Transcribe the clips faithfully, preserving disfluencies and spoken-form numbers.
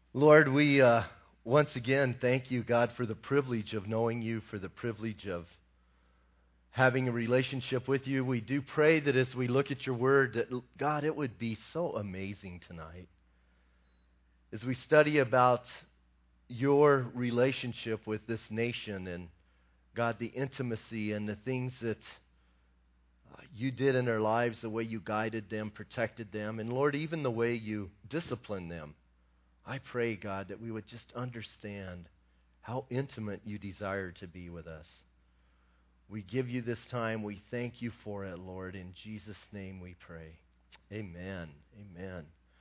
Lord, we uh, once again thank you, God, for the privilege of knowing you, for the privilege of having a relationship with you. We do pray that as we look at your word, that, God, it would be so amazing tonight. As we study about your relationship with this nation and, God, the intimacy and the things that uh, you did in their lives, the way you guided them, protected them, and, Lord, even the way you disciplined them. I pray, God, that we would just understand how intimate you desire to be with us. We give you this time. We thank you for it, Lord. In Jesus' name we pray. Amen. Amen.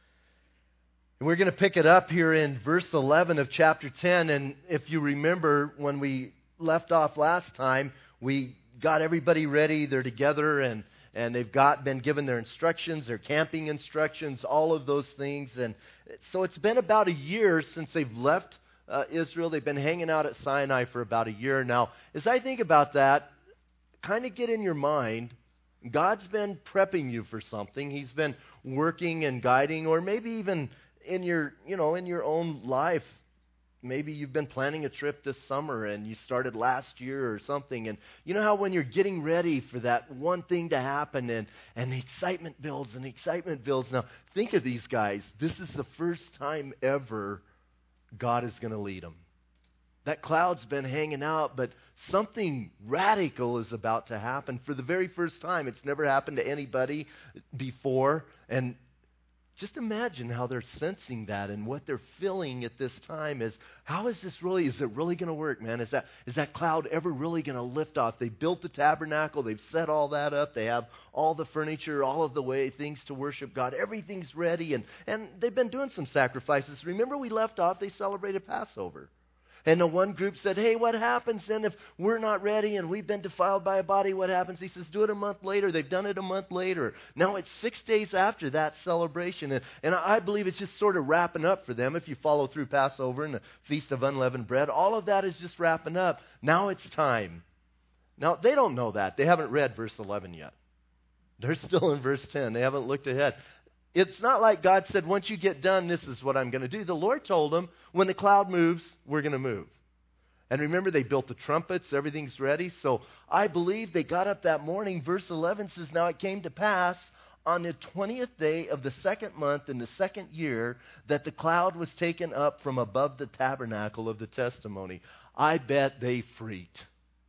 And we're going to pick it up here in verse eleven of chapter ten. And if you remember when we left off last time, we got everybody ready. They're together and And they've got been given their instructions, their camping instructions, all of those things. And so it's been about a year since they've left uh, Israel. They've been hanging out at Sinai for about a year now. As I think about that, kind of get in your mind, God's been prepping you for something. He's been working and guiding, or maybe even in your, you know, in your own life. Maybe you've been planning a trip this summer and you started last year or something. And you know how when you're getting ready for that one thing to happen and, and the excitement builds and the excitement builds. Now, think of these guys. This is the first time ever God is going to lead them. That cloud's been hanging out, but something radical is about to happen for the very first time. It's never happened to anybody before. And just imagine how they're sensing that and what they're feeling at this time is, how is this really, is it really going to work, man? Is that is that cloud ever really going to lift off? They built the tabernacle. They've set all that up. They have all the furniture, all of the way, things to worship God. Everything's ready, and, and they've been doing some sacrifices. Remember we left off, they celebrated Passover. And the one group said, hey, what happens then if we're not ready and we've been defiled by a body? What happens? He says, do it a month later. They've done it a month later. Now it's six days after that celebration. And, and I believe it's just sort of wrapping up for them. If you follow through Passover and the Feast of Unleavened Bread, all of that is just wrapping up. Now it's time. Now, they don't know that. They haven't read verse eleven yet. They're still in verse ten. They haven't looked ahead. It's not like God said, once you get done, this is what I'm going to do. The Lord told them, when the cloud moves, we're going to move. And remember, they built the trumpets. Everything's ready. So I believe they got up that morning. Verse eleven says, now it came to pass on the twentieth day of the second month in the second year that the cloud was taken up from above the tabernacle of the testimony. I bet they freaked.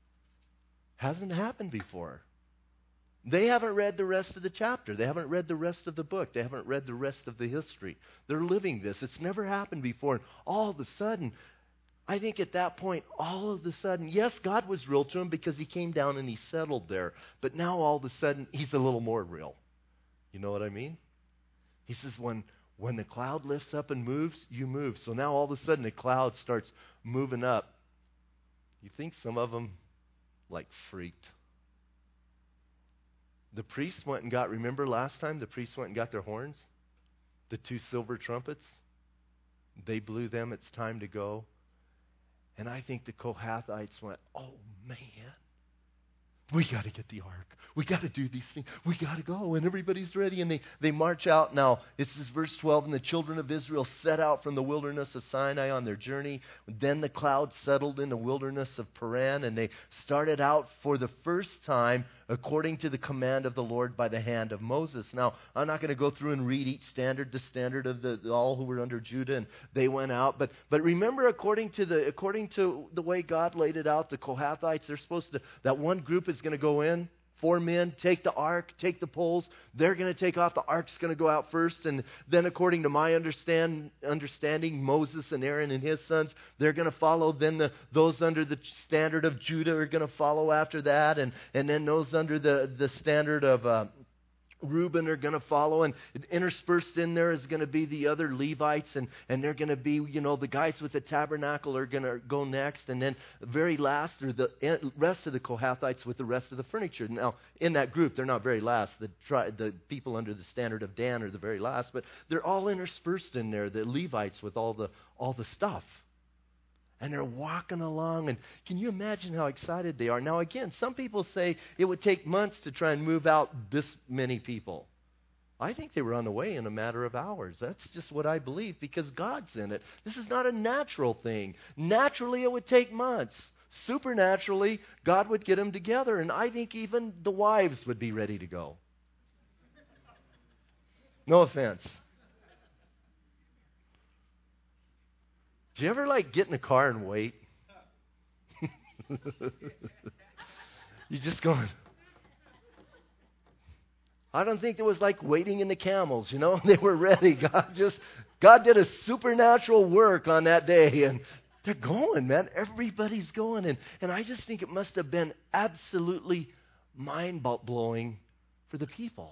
Hasn't happened before. They haven't read the rest of the chapter. They haven't read the rest of the book. They haven't read the rest of the history. They're living this. It's never happened before. And all of a sudden, I think at that point, all of a sudden, yes, God was real to him because he came down and he settled there. But now all of a sudden, he's a little more real. You know what I mean? He says, when, when the cloud lifts up and moves, you move. So now all of a sudden, the cloud starts moving up. You think some of them, like, freaked. The priests went and got, remember last time, the priests went and got their horns? The two silver trumpets? They blew them, it's time to go. And I think the Kohathites went, oh man, we got to get the ark. We got to do these things. We got to go. And everybody's ready. And they, they march out. Now, this is verse twelve. And the children of Israel set out from the wilderness of Sinai on their journey. Then the cloud settled in the wilderness of Paran. And they started out for the first time according to the command of the Lord by the hand of Moses. Now, I'm not going to go through and read each standard, the standard of the all who were under Judah. And they went out. But but remember, according to the according to the way God laid it out, the Kohathites, they're supposed to, that one group is going to go in. Four men take the ark, take the poles. They're going to take off. The ark's going to go out first. And then according to my understand, understanding, Moses and Aaron and his sons, they're going to follow. Then the, those under the standard of Judah are going to follow after that. And, and then those under the, the standard of uh, Reuben are going to follow, and interspersed in there is going to be the other Levites, and, and they're going to be, you know, the guys with the tabernacle are going to go next, and then very last are the rest of the Kohathites with the rest of the furniture. Now, in that group, they're not very last. The, tri- the people under the standard of Dan are the very last, but they're all interspersed in there, the Levites with all the all the stuff. And they're walking along, and can you imagine how excited they are? Now, again, some people say it would take months to try and move out this many people. I think they were on the way in a matter of hours. That's just what I believe because God's in it. This is not a natural thing. Naturally, it would take months. Supernaturally, God would get them together, and I think even the wives would be ready to go. No offense. Do you ever like get in a car and wait? You just going. I don't think it was like waiting in the camels, you know. They were ready. God just, God did a supernatural work on that day, and they're going, man. Everybody's going, and and I just think it must have been absolutely mind-blowing for the people.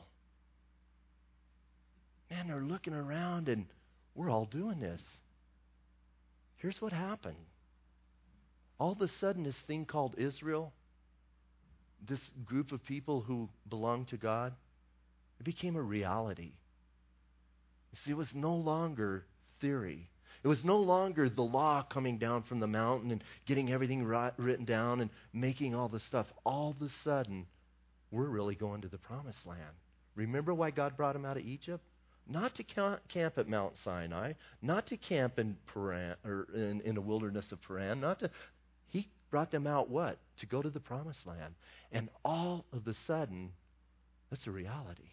Man, they're looking around, and we're all doing this. Here's what happened. All of a sudden, this thing called Israel, this group of people who belong to God, it became a reality. You see, it was no longer theory. It was no longer the law coming down from the mountain and getting everything written down and making all this stuff. All of a sudden, we're really going to the promised land. Remember why God brought them out of Egypt? Not to camp at Mount Sinai, not to camp in Paran, or in, in the wilderness of Paran, not to. He brought them out what? To go to the promised land. And all of a sudden, that's a reality.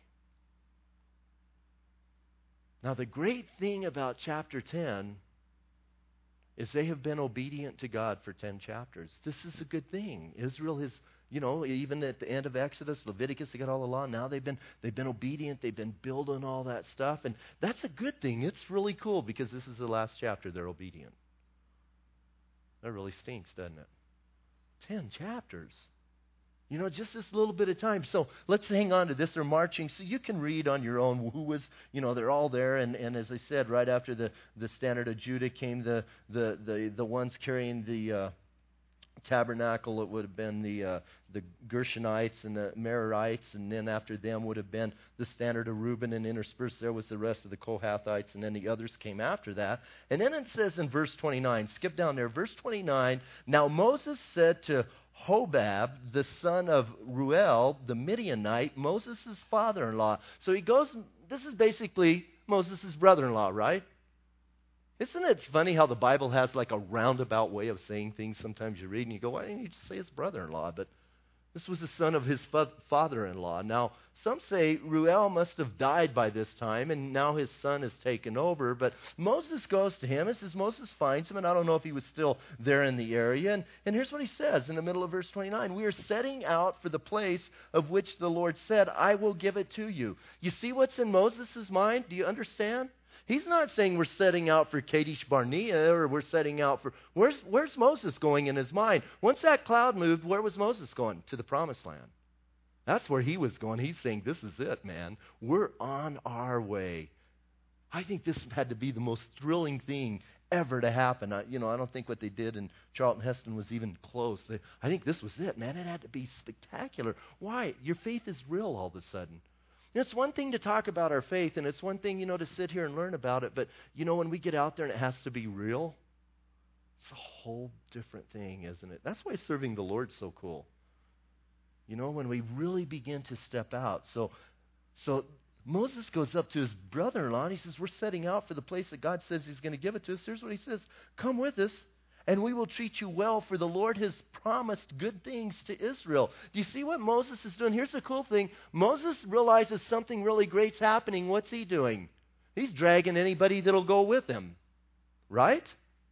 Now, the great thing about chapter ten is they have been obedient to God for ten chapters. This is a good thing. Israel has, you know, even at the end of Exodus, Leviticus, they got all the law. Now they've been they've been obedient. They've been building all that stuff. And that's a good thing. It's really cool because this is the last chapter. They're obedient. That really stinks, doesn't it? Ten chapters. You know, just this little bit of time. So let's hang on to this. They're marching. So you can read on your own who was, you know, they're all there. And, and as I said, right after the, the standard of Judah came the the the, the ones carrying the uh, tabernacle. It would have been the uh, the Gershonites and the Merarites. And then after them would have been the standard of Reuben. And interspersed there was the rest of the Kohathites. And then the others came after that. And then it says in verse twenty-nine, skip down there, verse twenty-nine, now Moses said to Hobab, the son of Ruel, the Midianite, Moses' father-in-law. So he goes, this is basically Moses' brother-in-law, right? Isn't it funny how the Bible has like a roundabout way of saying things? Sometimes you read and you go, why didn't you just say his brother-in-law? But this was the son of his father-in-law. Now, some say Ruel must have died by this time, and now his son has taken over. But Moses goes to him and says, Moses finds him, and I don't know if he was still there in the area. And, and here's what he says in the middle of verse twenty-nine. We are setting out for the place of which the Lord said, I will give it to you. You see what's in Moses' mind? Do you understand? He's not saying we're setting out for Kadesh Barnea or we're setting out for... Where's, where's Moses going in his mind? Once that cloud moved, where was Moses going? To the promised land. That's where he was going. He's saying, this is it, man. We're on our way. I think this had to be the most thrilling thing ever to happen. I, you know, I don't think what they did in Charlton Heston was even close. They, I think this was it, man. It had to be spectacular. Why? Your faith is real all of a sudden. It's one thing to talk about our faith, and it's one thing, you know, to sit here and learn about it. But, you know, when we get out there and it has to be real, it's a whole different thing, isn't it? That's why serving the Lord's so cool. You know, when we really begin to step out. So, so Moses goes up to his brother-in-law, and he says, we're setting out for the place that God says he's going to give it to us. Here's what he says. Come with us, and we will treat you well, for the Lord has promised good things to Israel. Do you see what Moses is doing? Here's the cool thing. Moses realizes something really great's happening. What's he doing? He's dragging anybody that'll go with him. Right?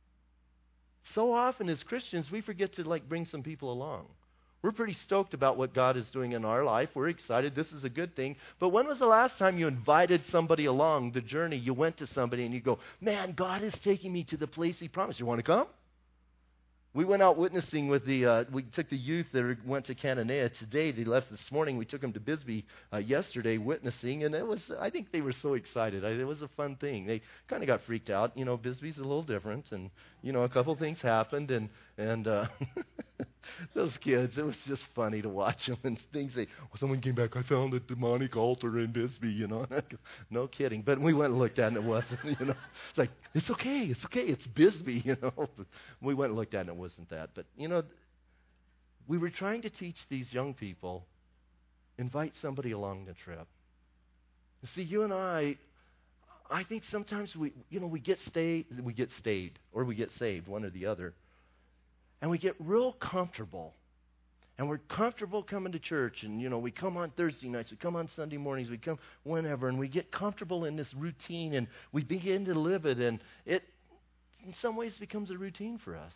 So often as Christians, we forget to like bring some people along. We're pretty stoked about what God is doing in our life. We're excited. This is a good thing. But when was the last time you invited somebody along the journey? You went to somebody and you go, man, God is taking me to the place he promised. You want to come? We went out witnessing with the, uh, we took the youth that went to Cananea today. They left this morning. We took them to Bisbee uh, yesterday witnessing, and it was, I think they were so excited. I, it was a fun thing. They kind of got freaked out. You know, Bisbee's a little different, and, you know, a couple things happened, and, and uh, those kids, it was just funny to watch them, and things they, well, someone came back, I found a demonic altar in Bisbee, you know. No kidding. But we went and looked at it, and it wasn't, you know. It's like, it's okay, it's okay, it's Bisbee, you know. We went and looked at it, and it wasn't that. But, you know, we were trying to teach these young people, invite somebody along the trip. See, you and I, I think sometimes we, you know, we get stayed, we get stayed, or we get saved, one or the other, and we get real comfortable. And we're comfortable coming to church, and, you know, we come on Thursday nights, we come on Sunday mornings, we come whenever, and we get comfortable in this routine, and we begin to live it, and it, in some ways, becomes a routine for us.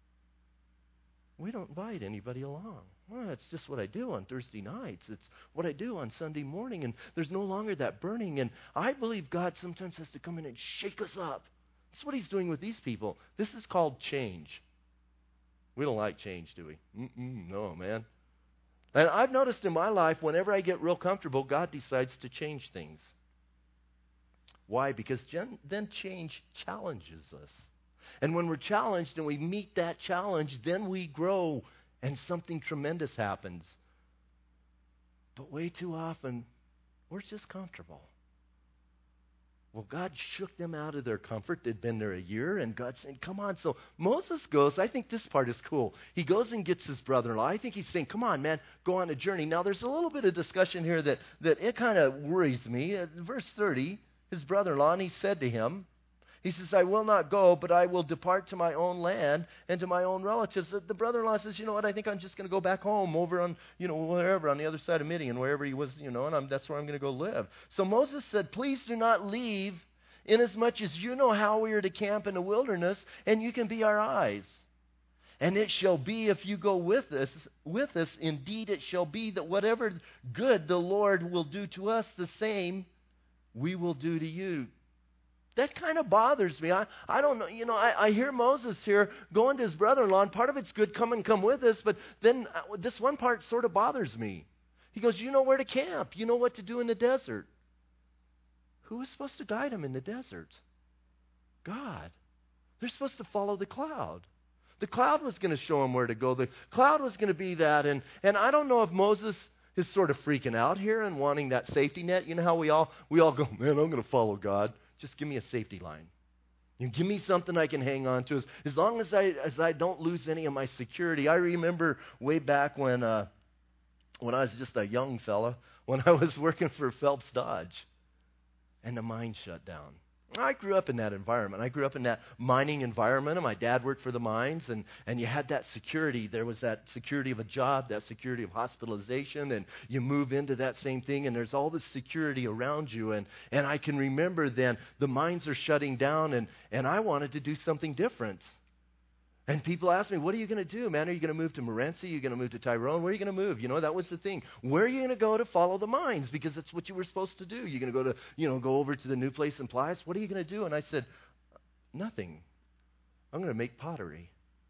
We don't invite anybody along. Well, it's just what I do on Thursday nights. It's what I do on Sunday morning, and there's no longer that burning, and I believe God sometimes has to come in and shake us up. That's what he's doing with these people. This is called change. We don't like change, do we? Mm-mm, no, man. And I've noticed in my life, whenever I get real comfortable, God decides to change things. Why? Because gen- then change challenges us. And when we're challenged and we meet that challenge, then we grow and something tremendous happens. But way too often, we're just comfortable. Well, God shook them out of their comfort. They'd been there a year, and God said, come on. So Moses goes, I think this part is cool. He goes and gets his brother-in-law. I think he's saying, come on, man, go on a journey. Now, there's a little bit of discussion here that, that it kind of worries me. Uh, verse thirty, his brother-in-law, and he said to him, he says, I will not go, but I will depart to my own land and to my own relatives. The brother-in-law says, you know what, I think I'm just going to go back home over on, you know, wherever, on the other side of Midian, wherever he was, you know, and I'm, that's where I'm going to go live. So Moses said, please do not leave, inasmuch as you know how we are to camp in the wilderness, and you can be our eyes. And it shall be, if you go with us, with us, indeed it shall be that whatever good the Lord will do to us, the same we will do to you. That kind of bothers me. I, I don't know. You know, I, I hear Moses here going to his brother-in-law, and part of it's good, come and come with us, but then uh, this one part sort of bothers me. He goes, you know where to camp. You know what to do in the desert. Who is supposed to guide him in the desert? God. They're supposed to follow the cloud. The cloud was going to show him where to go. The cloud was going to be that. And, and I don't know if Moses is sort of freaking out here and wanting that safety net. You know how we all we all go, man, I'm going to follow God. Just give me a safety line. You give me something I can hang on to. As, as long as I as I don't lose any of my security. I remember way back when uh, when I was just a young fella, when I was working for Phelps Dodge, and the mine shut down. I grew up in that environment. I grew up in that mining environment, and my dad worked for the mines, and, and you had that security. There was that security of a job, that security of hospitalization, and you move into that same thing, and there's all this security around you. And, and I can remember then the mines are shutting down, and, and I wanted to do something different. And people ask me, what are you going to do, man? Are you going to move to Morenci? Are you going to move to Tyrone? Where are you going to move? You know, that was the thing. Where are you going to go to follow the mines? Because that's what you were supposed to do. You're going to go to, you know, go over to the new place in Plias. What are you going to do? And I said, nothing. I'm going to make pottery.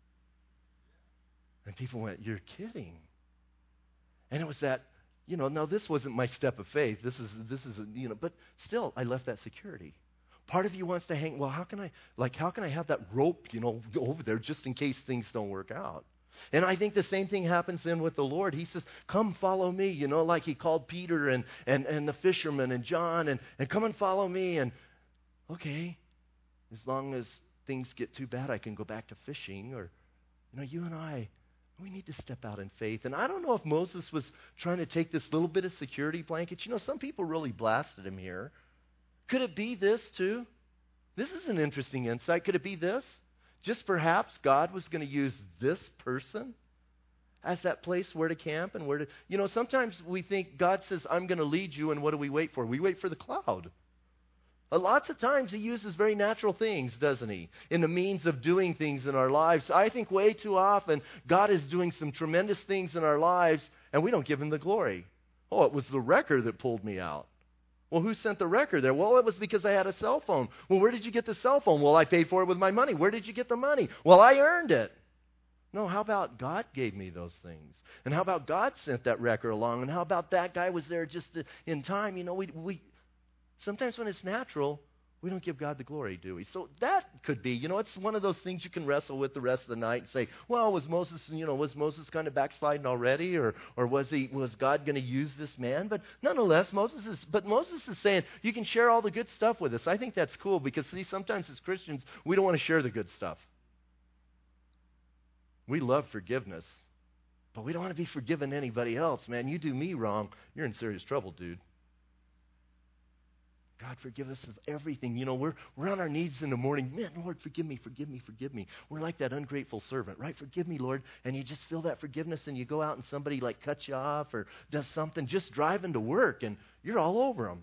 And people went, you're kidding. And it was that, you know, now this wasn't my step of faith. This is, this is, you know, but still, I left that security. Part of you wants to hang, well, how can I, like, how can I have that rope, you know, over there just in case things don't work out? And I think the same thing happens then with the Lord. He says, come follow me, you know, like he called Peter and, and, and the fishermen and John, and, and come and follow me. And, okay, as long as things get too bad, I can go back to fishing. Or, you know, you and I, we need to step out in faith. And I don't know if Moses was trying to take this little bit of security blanket. You know, some people really blasted him here. Could it be this too? This is an interesting insight. Could it be this? Just perhaps God was going to use this person as that place where to camp and where to... You know, sometimes we think God says, I'm going to lead you, and what do we wait for? We wait for the cloud. Uh, lots of times he uses very natural things, doesn't he? In the means of doing things in our lives. I think way too often God is doing some tremendous things in our lives, and we don't give him the glory. Oh, it was the wrecker that pulled me out. Well, who sent the wrecker there? Well, it was because I had a cell phone. Well, where did you get the cell phone? Well, I paid for it with my money. Where did you get the money? Well, I earned it. No, how about God gave me those things? And how about God sent that wrecker along? And how about that guy was there just in time? You know, we we sometimes when it's natural, we don't give God the glory, do we? So that could be, you know, it's one of those things you can wrestle with the rest of the night and say, well, was Moses, you know, was Moses kind of backsliding already, or or was he was God going to use this man? But nonetheless, Moses is, but Moses is saying, you can share all the good stuff with us. I think that's cool because, see, sometimes as Christians, we don't want to share the good stuff. We love forgiveness, but we don't want to be forgiving anybody else. Man, you do me wrong, you're in serious trouble, dude. God, forgive us of everything. You know, we're, we're on our knees in the morning. Man, Lord, forgive me, forgive me, forgive me. We're like that ungrateful servant, right? Forgive me, Lord. And you just feel that forgiveness and you go out and somebody like cuts you off or does something, just driving to work and you're all over them.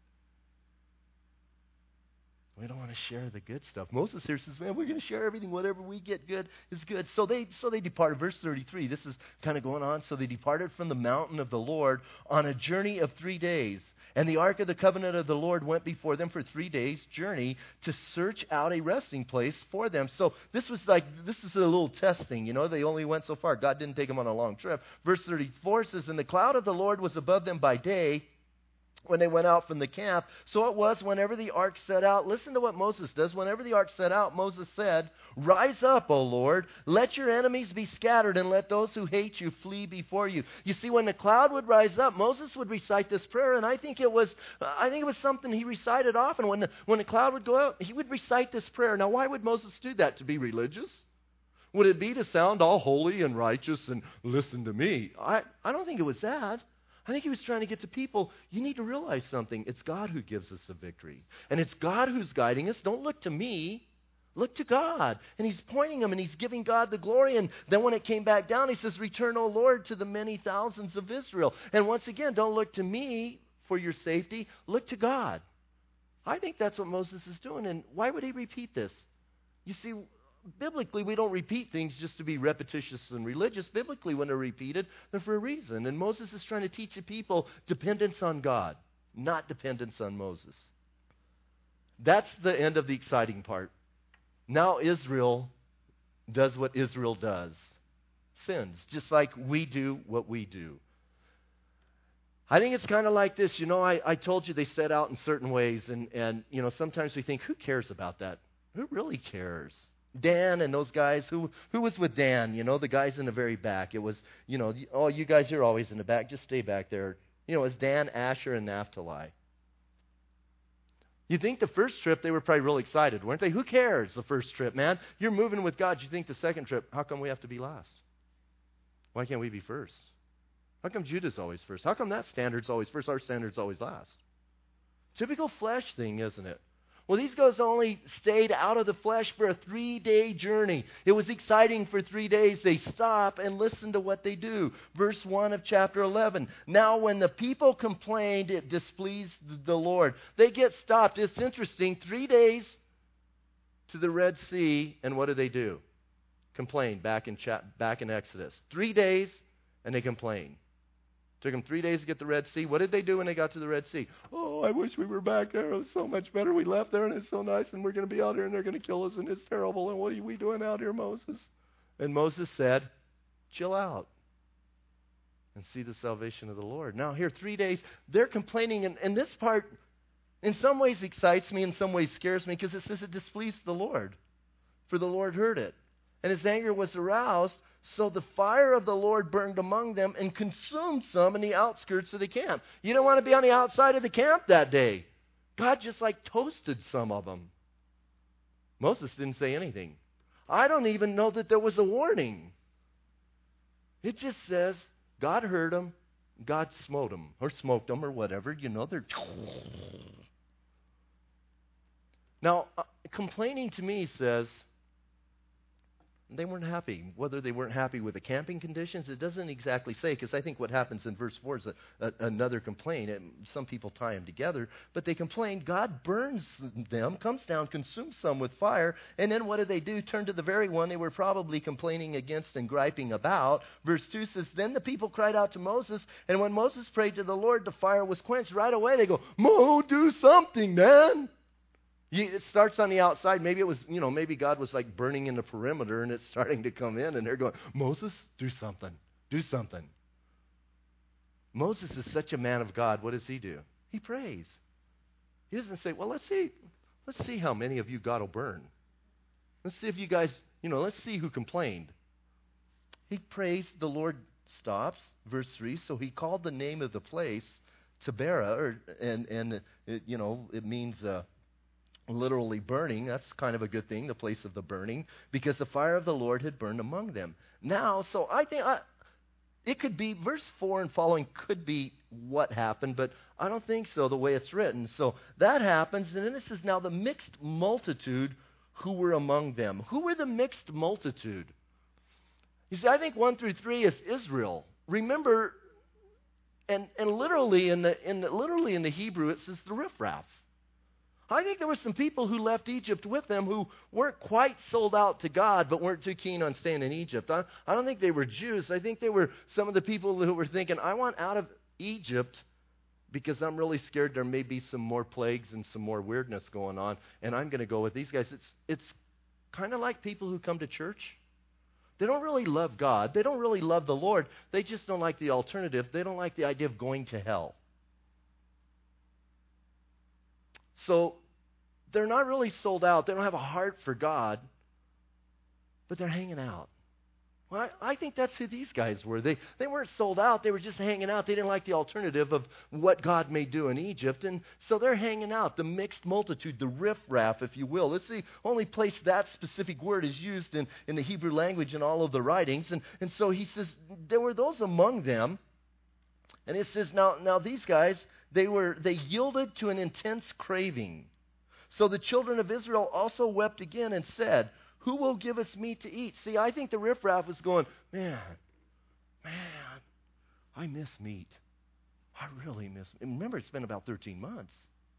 We don't want to share the good stuff. Moses here says, man, we're going to share everything. Whatever we get good is good. So they so they departed. Verse thirty-three, this is kind of going on. So they departed from the mountain of the Lord on a journey of three days. And the ark of the covenant of the Lord went before them for three days' journey to search out a resting place for them. So this was like, this is a little testing. You know, they only went so far. God didn't take them on a long trip. Verse thirty-four says, and the cloud of the Lord was above them by day, when they went out from the camp. So it was whenever the ark set out. Listen to what Moses does. Whenever the ark set out, Moses said, rise up, O Lord. Let your enemies be scattered and let those who hate you flee before you. You see, when the cloud would rise up, Moses would recite this prayer, and I think it was I think it was something he recited often. When the, when the cloud would go out, he would recite this prayer. Now, why would Moses do that? To be religious? Would it be to sound all holy and righteous and listen to me? I, I don't think it was that. I think he was trying to get to people, you need to realize something. It's God who gives us the victory. And it's God who's guiding us. Don't look to me. Look to God. And he's pointing them and he's giving God the glory. And then when it came back down, he says, return, O Lord, to the many thousands of Israel. And once again, don't look to me for your safety. Look to God. I think that's what Moses is doing. And why would he repeat this? You see, biblically, we don't repeat things just to be repetitious and religious. Biblically, when they're repeated, they're for a reason. And Moses is trying to teach the people dependence on God, not dependence on Moses. That's the end of the exciting part. Now Israel does what Israel does. Sins, just like we do what we do. I think it's kind of like this. You know, I, I told you they set out in certain ways. And, and, you know, sometimes we think, who cares about that? Who really cares? Dan and those guys, who who was with Dan? You know, the guys in the very back. It was, you know, oh, you guys, you're always in the back. Just stay back there. You know, it was Dan, Asher, and Naphtali. You think the first trip, they were probably really excited, weren't they? Who cares, the first trip, man? You're moving with God. You think the second trip, how come we have to be last? Why can't we be first? How come Judah's always first? How come that standard's always first? Our standard's always last. Typical flesh thing, isn't it? Well, these guys only stayed out of the flesh for a three-day journey. It was exciting for three days. They stop and listen to what they do. Verse one of chapter eleven. Now, when the people complained, it displeased the Lord. They get stopped. It's interesting. Three days to the Red Sea, and what do they do? Complain back in, chap- back in Exodus. Three days, and they complain. Took them three days to get the Red Sea. What did they do when they got to the Red Sea? Oh, I wish we were back there. It was so much better. We left there, and it's so nice, and we're going to be out here, and they're going to kill us, and it's terrible. And what are we doing out here, Moses? And Moses said, chill out and see the salvation of the Lord. Now, here, three days, they're complaining, and, and this part, in some ways, excites me, in some ways scares me, because it says it displeased the Lord, for the Lord heard it. And his anger was aroused, so the fire of the Lord burned among them and consumed some in the outskirts of the camp. You don't want to be on the outside of the camp that day. God just like toasted some of them. Moses didn't say anything. I don't even know that there was a warning. It just says God heard them, God smote them, or smoked them, or whatever. You know, they're... Now, uh, complaining to me says... they weren't happy. Whether they weren't happy with the camping conditions, it doesn't exactly say, because I think what happens in verse four is a, a, another complaint. It, some people tie them together, but they complain. God burns them, comes down, consumes some with fire, and then what do they do? Turn to the very one they were probably complaining against and griping about. Verse two says, then the people cried out to Moses, and when Moses prayed to the Lord, the fire was quenched. Right away they go, Mo, do something, man. It starts on the outside. Maybe it was, you know, maybe God was like burning in the perimeter and it's starting to come in and they're going, Moses, do something. Do something. Moses is such a man of God. What does he do? He prays. He doesn't say, well, let's see, let's see how many of you God will burn. Let's see if you guys, you know, let's see who complained. He prays, the Lord stops. Verse three, so he called the name of the place Taberah, or, and, and it, you know, it means... Uh, literally burning. That's kind of a good thing, the place of the burning, because the fire of the Lord had burned among them. Now, so I think I, it could be, verse four and following could be what happened, but I don't think so the way it's written. So that happens, and then it says, now the mixed multitude who were among them. Who were the mixed multitude? You see, I think one through three is Israel. Remember, and, and literally in the in the, literally in the Hebrew it says the riffraff. I think there were some people who left Egypt with them who weren't quite sold out to God, but weren't too keen on staying in Egypt. I, I don't think they were Jews. I think they were some of the people who were thinking, I want out of Egypt because I'm really scared there may be some more plagues and some more weirdness going on, and I'm going to go with these guys. It's, it's kind of like people who come to church. They don't really love God. They don't really love the Lord. They just don't like the alternative. They don't like the idea of going to hell. So they're not really sold out. They don't have a heart for God, but they're hanging out. Well, I, I think that's who these guys were. They, they weren't sold out. They were just hanging out. They didn't like the alternative of what God may do in Egypt, and so they're hanging out. The mixed multitude, the riffraff, if you will. It's the only place that specific word is used in, in the Hebrew language in all of the writings. And, and so he says, there were those among them, and it says, now, now these guys, They were they yielded to an intense craving. So the children of Israel also wept again and said, who will give us meat to eat? See, I think the riffraff was going, man, man, I miss meat. I really miss meat. Remember, it's been about thirteen months.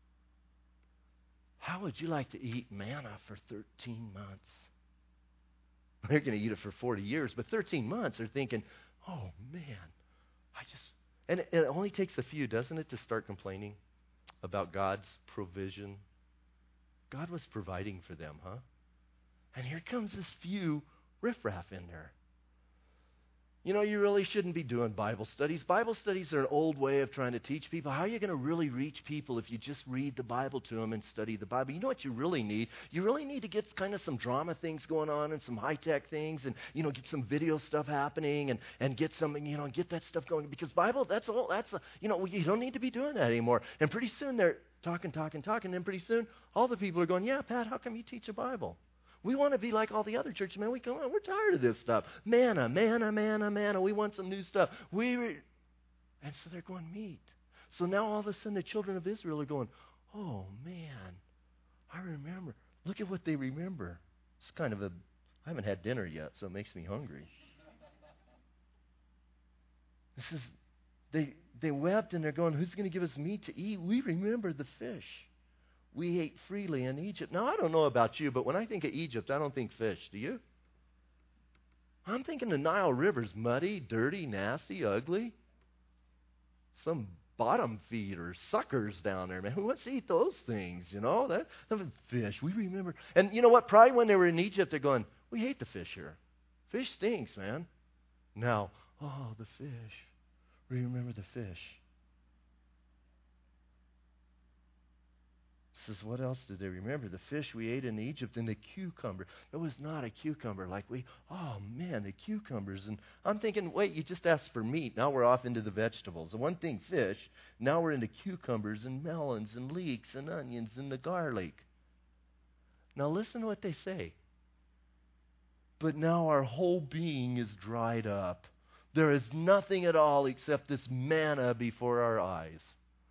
How would you like to eat manna for thirteen months? They're going to eat it for forty years, but thirteen months, they're thinking, oh, man, I just... And it only takes a few, doesn't it, to start complaining about God's provision? God was providing for them, huh? And here comes this few riffraff in there. You know, you really shouldn't be doing Bible studies. Bible studies are an old way of trying to teach people. How are you going to really reach people if you just read the Bible to them and study the Bible? You know what you really need? You really need to get kind of some drama things going on and some high-tech things and, you know, get some video stuff happening and, and get some, you know, get that stuff going. Because Bible, that's all, that's, a, you know, you don't need to be doing that anymore. And pretty soon they're talking, talking, talking, and pretty soon all the people are going, yeah, Pat, how come you teach the Bible? We want to be like all the other churches, man. We go, we're tired of this stuff. Manna, manna, manna, manna. We want some new stuff. We, re-. And so they're going, meat. So now all of a sudden the children of Israel are going, oh, man, I remember. Look at what they remember. It's kind of a, I haven't had dinner yet, so it makes me hungry. This is, they, they wept and they're going, who's going to give us meat to eat? We remember the fish we ate freely in Egypt. Now, I don't know about you, but when I think of Egypt, I don't think fish. Do you? I'm thinking the Nile River's muddy, dirty, nasty, ugly. Some bottom feeder suckers down there, man. Who wants to eat those things, you know? That, that was fish. We remember. And you know what? Probably when they were in Egypt, they're going, we hate the fish here. Fish stinks, man. Now, oh, the fish. We remember the fish. Says, what else did they remember? The fish we ate in Egypt and the cucumber. It was not a cucumber like we, oh man, the cucumbers. And I'm thinking, wait, you just asked for meat. Now we're off into the vegetables. The one thing, fish. Now we're into cucumbers and melons and leeks and onions and the garlic. Now listen to what they say. But now our whole being is dried up. There is nothing at all except this manna before our eyes.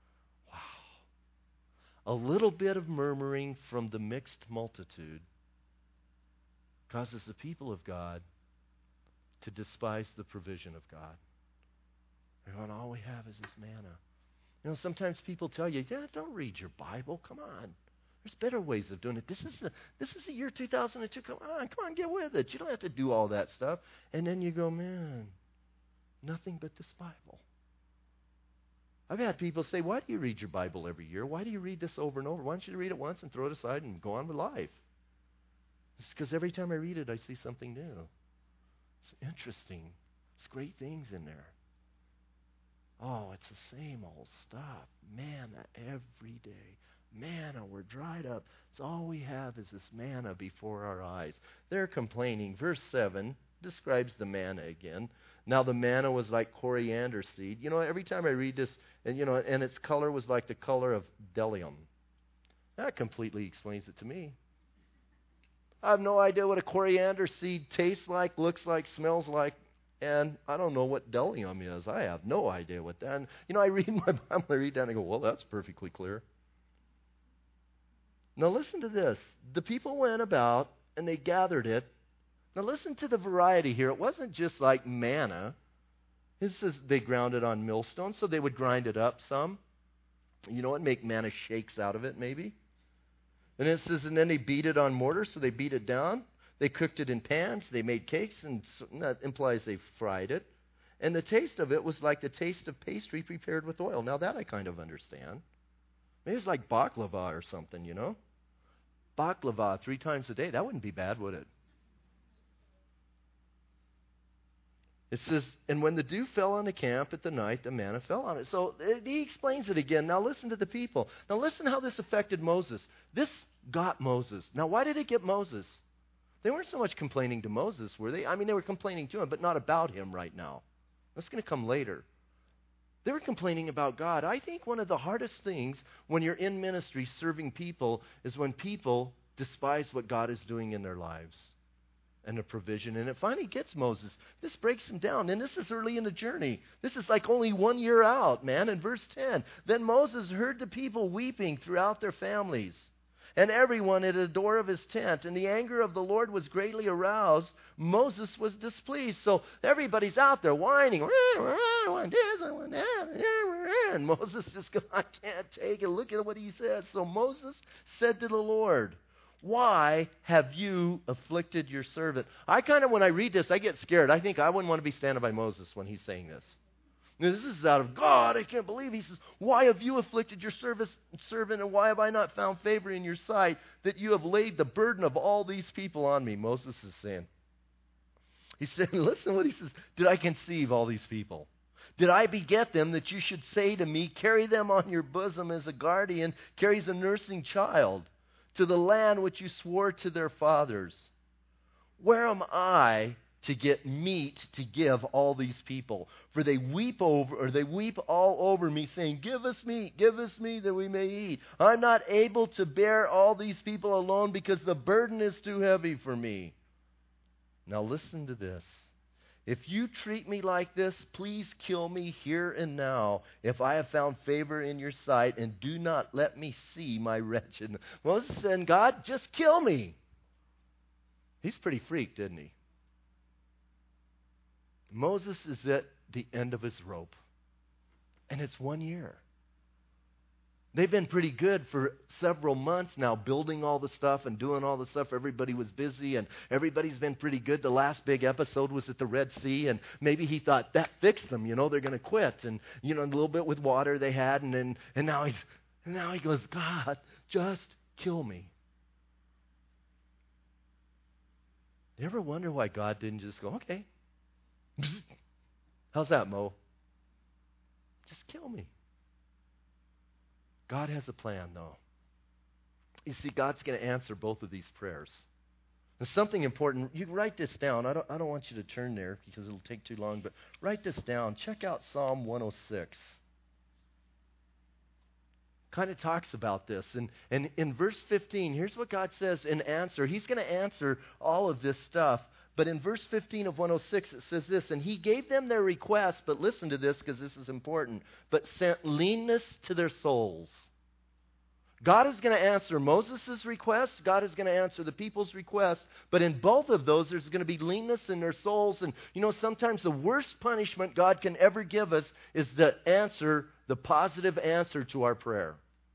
A little bit of murmuring from the mixed multitude causes the people of God to despise the provision of God. They're going, all we have is this manna. You know, sometimes people tell you, yeah, don't read your Bible. Come on. There's better ways of doing it. This is the, this is the year two thousand two. Come on, come on, get with it. You don't have to do all that stuff. And then you go, man, nothing but this Bible. I've had people say, why do you read your Bible every year? Why do you read this over and over? Why don't you read it once and throw it aside and go on with life? It's because every time I read it, I see something new. It's interesting. There's great things in there. Oh, it's the same old stuff. Manna every day. Manna, we're dried up. So all we have is this manna before our eyes. They're complaining. Verse seven describes the manna again. Now the manna was like coriander seed. You know, every time I read this, and you know, and its color was like the color of bdellium. That completely explains it to me. I have no idea what a coriander seed tastes like, looks like, smells like. And I don't know what delium is. I have no idea what that. And, you know, I read my Bible, I read that and I go, well, that's perfectly clear. Now listen to this. The people went about and they gathered it. Now listen to the variety here. It wasn't just like manna. It says they ground it on millstones, so they would grind it up some. You know, and make manna shakes out of it maybe. And it says, and then they beat it on mortar, so they beat it down. They cooked it in pans. They made cakes, and that implies they fried it. And the taste of it was like the taste of pastry prepared with oil. Now that I kind of understand. Maybe it's like baklava or something, you know. Baklava three times a day. That wouldn't be bad, would it? It says, and when the dew fell on the camp at the night, the manna fell on it. So it, he explains it again. Now listen to the people. Now listen how this affected Moses. This got Moses. Now why did it get Moses? They weren't so much complaining to Moses, were they? I mean, they were complaining to him, but not about him right now. That's going to come later. They were complaining about God. I think one of the hardest things when you're in ministry serving people is when people despise what God is doing in their lives and the provision. And it finally gets Moses. This breaks him down. And this is early in the journey. This is like only one year out, man. In verse ten, then Moses heard the people weeping throughout their families, and everyone at the door of his tent, and the anger of the Lord was greatly aroused. Moses was displeased. So everybody's out there whining. And Moses just goes, I can't take it. Look at what he says. So Moses said to the Lord, why have you afflicted your servant? I kind of, when I read this, I get scared. I think I wouldn't want to be standing by Moses when he's saying this. Now, this is out of God. I can't believe. He says, why have you afflicted your service, servant, and why have I not found favor in your sight that you have laid the burden of all these people on me? Moses is saying. He's saying, listen what he says. Did I conceive all these people? Did I beget them that you should say to me, carry them on your bosom as a guardian carries a nursing child to the land which you swore to their fathers? Where am I to get meat to give all these people? For they weep over, or they weep all over me, saying, give us meat, give us meat that we may eat. I'm not able to bear all these people alone because the burden is too heavy for me. Now listen to this. If you treat me like this, please kill me here and now, if I have found favor in your sight, and do not let me see my wretchedness. Moses said, God, just kill me. He's pretty freaked, isn't he? Moses is at the end of his rope. And it's one year. They've been pretty good for several months now, building all the stuff and doing all the stuff. Everybody was busy and everybody's been pretty good. The last big episode was at the Red Sea, and maybe he thought that fixed them. You know, they're going to quit. And, you know, a little bit with water they had, and then, and now he's, and now he goes, God, just kill me. You ever wonder why God didn't just go, okay, how's that, Mo? Just kill me. God has a plan, though. You see, God's going to answer both of these prayers. There's something important. You can write this down. I don't, I don't want you to turn there because it'll take too long, but write this down. Check out Psalm one oh six. Kind of talks about this. And, and in verse fifteen, here's what God says in answer. He's going to answer all of this stuff. But in verse fifteen of one oh six, it says this, and he gave them their request, but listen to this because this is important, but sent leanness to their souls. God is going to answer Moses' request. God is going to answer the people's request. But in both of those, there's going to be leanness in their souls. And, you know, sometimes the worst punishment God can ever give us is the answer, the positive answer to our prayer.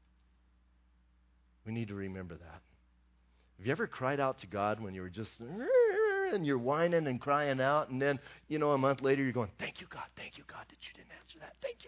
We need to remember that. Have you ever cried out to God when you were just, and you're whining and crying out, and then, you know, a month later you're going, thank you, God, thank you, God, that you didn't answer that. Thank you.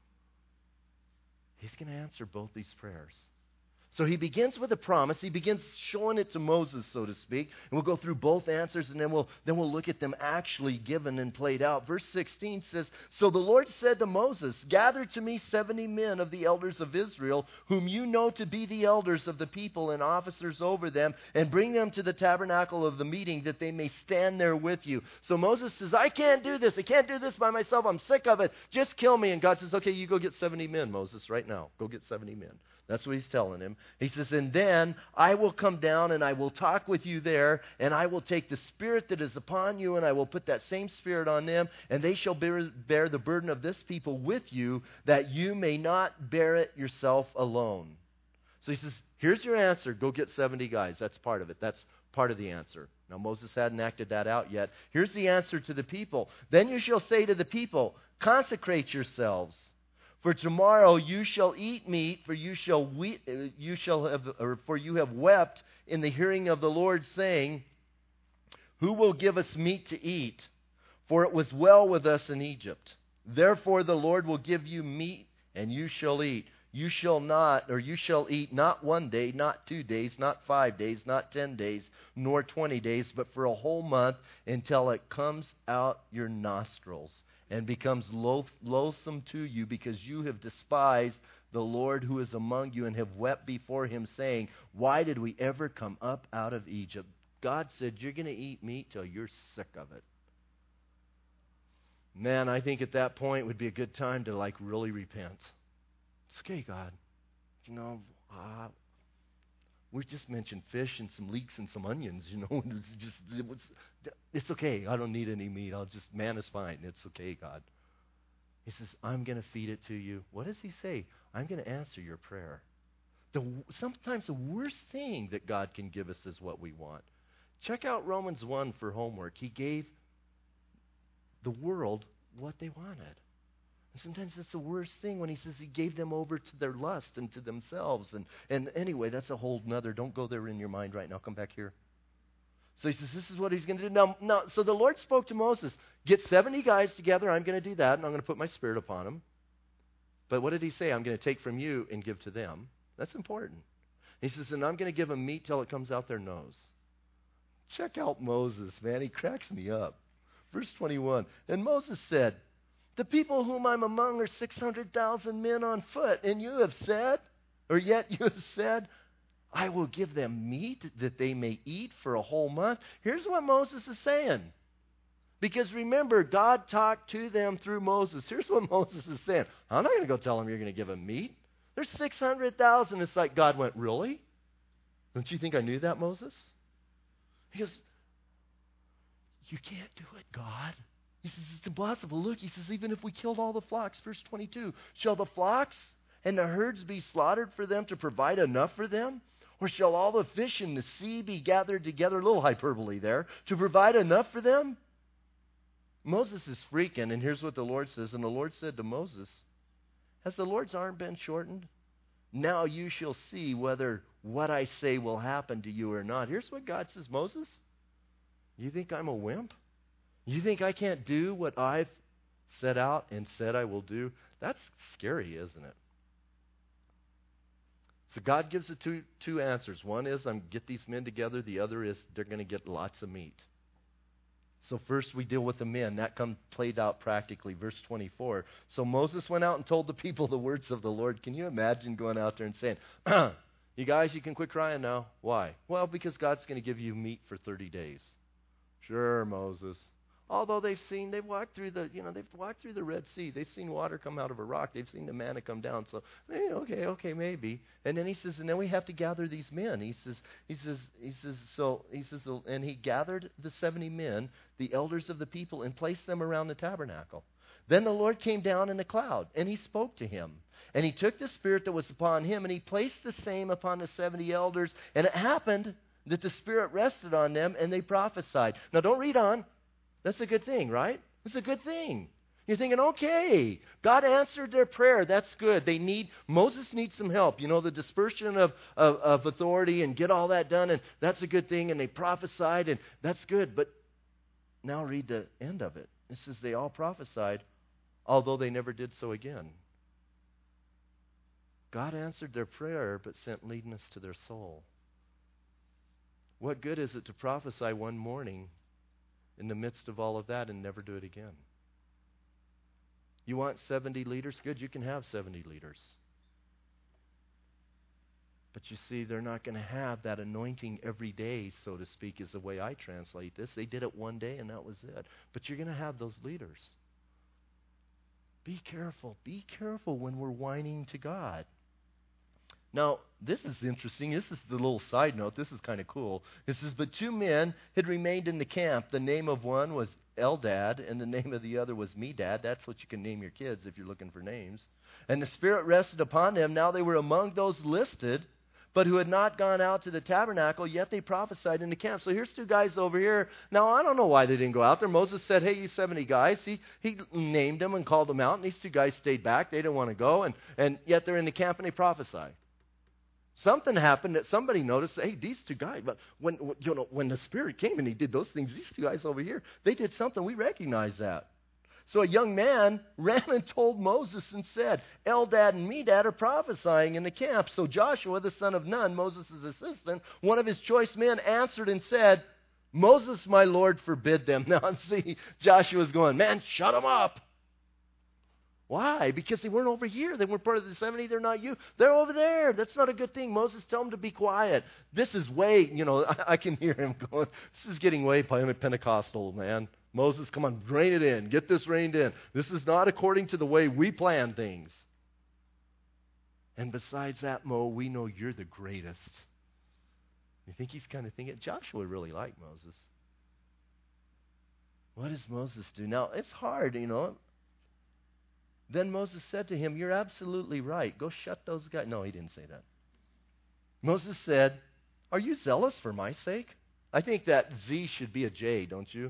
He's going to answer both these prayers. So he begins with a promise. He begins showing it to Moses, so to speak. And we'll go through both answers, and then we'll then we'll look at them actually given and played out. Verse sixteen says, so the Lord said to Moses, gather to me seventy men of the elders of Israel, whom you know to be the elders of the people and officers over them, and bring them to the tabernacle of the meeting, that they may stand there with you. So Moses says, I can't do this. I can't do this by myself. I'm sick of it. Just kill me. And God says, okay, you go get seventy men, Moses, right now. Go get seventy men. That's what he's telling him. He says, and then I will come down and I will talk with you there, and I will take the spirit that is upon you, and I will put that same spirit on them, and they shall bear, bear the burden of this people with you, that you may not bear it yourself alone. So he says, here's your answer. Go get seventy guys. That's part of it. That's part of the answer. Now, Moses hadn't acted that out yet. Here's the answer to the people. Then you shall say to the people, consecrate yourselves. For tomorrow you shall eat meat, for you shall we, you shall have, or for you have wept in the hearing of the Lord, saying, who will give us meat to eat? For it was well with us in Egypt. Therefore the Lord will give you meat, and you shall eat. You shall not, or you shall eat not one day, not two days, not five days, not ten days, nor twenty days, but for a whole month, until it comes out your nostrils and becomes loath, loathsome to you, because you have despised the Lord who is among you, and have wept before him, saying, why did we ever come up out of Egypt? God said, you're going to eat meat till you're sick of it. Man, I think at that point would be a good time to like really repent. It's okay, God. You know, uh, we just mentioned fish and some leeks and some onions, you know. It's just, it was, it's okay. I don't need any meat. I'll just, man is fine. It's okay, God. He says, I'm going to feed it to you. What does he say? I'm going to answer your prayer. The, sometimes the worst thing that God can give us is what we want. Check out Romans one for homework. He gave the world what they wanted. And sometimes that's the worst thing when he says he gave them over to their lust and to themselves. And, and anyway, that's a whole nother. Don't go there in your mind right now. Come back here. So he says, this is what he's going to do. Now, now, so the Lord spoke to Moses, get seventy guys together. I'm going to do that, and I'm going to put my spirit upon them. But what did he say? I'm going to take from you and give to them. That's important. He says, and I'm going to give them meat till it comes out their nose. Check out Moses, man. He cracks me up. Verse twenty-one, and Moses said, the people whom I'm among are six hundred thousand men on foot, and you have said, or yet you have said, I will give them meat that they may eat for a whole month. Here's what Moses is saying. Because remember, God talked to them through Moses. Here's what Moses is saying. I'm not going to go tell them you're going to give them meat. There's six hundred thousand. It's like God went, really? Don't you think I knew that, Moses? He goes, you can't do it, God. He says, it's impossible. Look, he says, even if we killed all the flocks, verse twenty-two, shall the flocks and the herds be slaughtered for them to provide enough for them? Or shall all the fish in the sea be gathered together, a little hyperbole there, to provide enough for them? Moses is freaking, and here's what the Lord says. And the Lord said to Moses, has the Lord's arm been shortened? Now you shall see whether what I say will happen to you or not. Here's what God says, Moses, you think I'm a wimp? You think I can't do what I've set out and said I will do? That's scary, isn't it? So God gives the two, two answers. One is, I'm get these men together. The other is, they're going to get lots of meat. So first we deal with the men. That come played out practically. Verse twenty-four. So Moses went out and told the people the words of the Lord. Can you imagine going out there and saying, you guys, you can quit crying now? Why? Well, because God's going to give you meat for thirty days. Sure, Moses. Although they've seen, they've walked through the, you know, they've walked through the Red Sea. They've seen water come out of a rock. They've seen the manna come down. So, eh, okay, okay, maybe. And then he says, and then we have to gather these men. He says, he says, he says, so he says, and he gathered the seventy men, the elders of the people, and placed them around the tabernacle. Then the Lord came down in a cloud, and he spoke to him. And he took the spirit that was upon him, and he placed the same upon the seventy elders. And it happened that the Spirit rested on them, and they prophesied. Now, don't read on. That's a good thing, right? It's a good thing. You're thinking, okay, God answered their prayer. That's good. They need, Moses needs some help. You know, the dispersion of, of, of authority and get all that done, and that's a good thing, and they prophesied, and that's good. But now read the end of it. It says they all prophesied, although they never did so again. God answered their prayer, but sent leanness to their soul. What good is it to prophesy one morning in the midst of all of that and never do it again? You want seventy leaders? Good, you can have seventy leaders. But you see, they're not going to have that anointing every day, so to speak, is the way I translate this. They did it one day and that was it. But you're going to have those leaders. Be careful. Be careful when we're whining to God. Now, this is interesting. This is the little side note. This is kind of cool. It says, but two men had remained in the camp. The name of one was Eldad, and the name of the other was Medad. That's what you can name your kids if you're looking for names. And the Spirit rested upon them. Now they were among those listed, but who had not gone out to the tabernacle, yet they prophesied in the camp. So here's two guys over here. Now, I don't know why they didn't go out there. Moses said, hey, you seventy guys. He, he named them and called them out, and these two guys stayed back. They didn't want to go, and, and yet they're in the camp and they prophesy. Something happened that somebody noticed, hey, these two guys, but when, you know, when the Spirit came and he did those things, these two guys over here, they did something. We recognize that. So a young man ran and told Moses and said, Eldad and Medad are prophesying in the camp. So Joshua, the son of Nun, Moses' assistant, one of his choice men, answered and said, Moses, my Lord, forbid them. Now, see, Joshua's going, man, shut them up. Why? Because they weren't over here. They weren't part of the seventy. They're not you. They're over there. That's not a good thing. Moses, tell them to be quiet. This is way, you know, I, I can hear him going, this is getting way Pentecostal, man. Moses, come on, rein it in. Get this reined in. This is not according to the way we plan things. And besides that, Mo, we know you're the greatest. You think he's kind of thinking, Joshua really liked Moses. What does Moses do? Now, it's hard, you know. Then Moses said to him, you're absolutely right. Go shut those guys. No, he didn't say that. Moses said, are you zealous for my sake? I think that Z should be a J, don't you?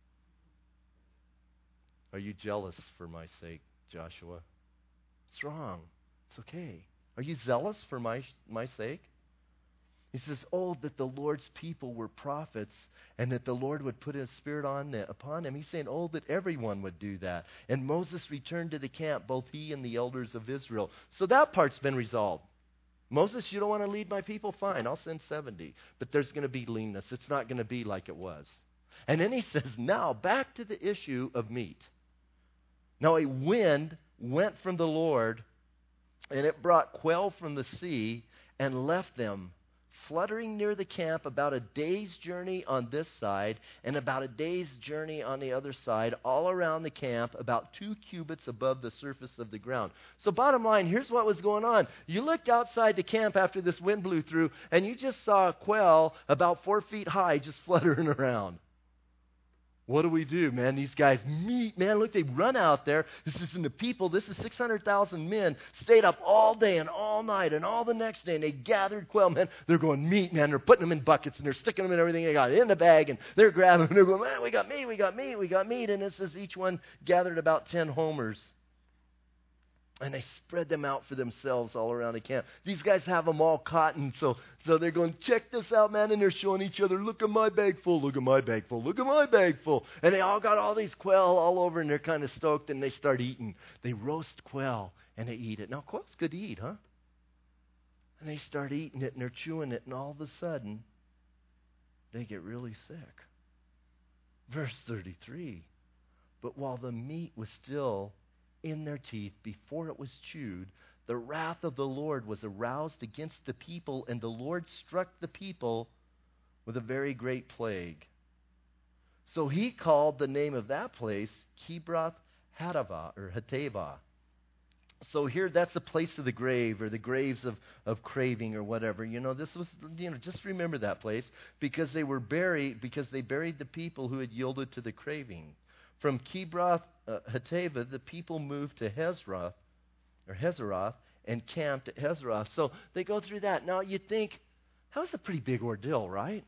Are you jealous for my sake, Joshua? It's wrong. It's okay. Are you zealous for my, my sake? He says, oh, that the Lord's people were prophets and that the Lord would put his Spirit on them, upon them. He's saying, oh, that everyone would do that. And Moses returned to the camp, both he and the elders of Israel. So that part's been resolved. Moses, you don't want to lead my people? Fine, I'll send seventy. But there's going to be leanness. It's not going to be like it was. And then he says, now back to the issue of meat. Now a wind went from the Lord, and it brought quail from the sea and left them fluttering near the camp about a day's journey on this side and about a day's journey on the other side, all around the camp, about two cubits above the surface of the ground. So bottom line, here's what was going on. You looked outside the camp after this wind blew through, and you just saw a quail about four feet high just fluttering around. What do we do, man? These guys meet, man, look, they run out there. This isn't the people. This is six hundred thousand men, stayed up all day and all night and all the next day, and they gathered quail, man. They're going meat, man. They're putting them in buckets, and they're sticking them in everything they got in the bag, and they're grabbing them, and they're going, man, we got meat, we got meat, we got meat. And it says each one gathered about ten homers. And they spread them out for themselves all around the camp. These guys have them all caught, and so, so they're going, check this out, man. And they're showing each other, look at my bag full, look at my bag full, look at my bag full. And they all got all these quail all over, and they're kind of stoked, and they start eating. They roast quail, and they eat it. Now, quail's good to eat, huh? And they start eating it, and they're chewing it, and all of a sudden, they get really sick. Verse thirty-three, but while the meat was still in their teeth before it was chewed, the wrath of the Lord was aroused against the people, and the Lord struck the people with a very great plague. So he called the name of that place Kibroth Hattaavah, or Hattaavah. So here, that's the place of the grave, or the graves of, of craving, or whatever. You know, this was, you know, just remember that place, because they were buried, because they buried the people who had yielded to the craving. From Kibroth uh, Hattaavah, the people moved to Hezroth, or Hazeroth, and camped at Hazeroth. So they go through that. Now you'd think, that was a pretty big ordeal, right?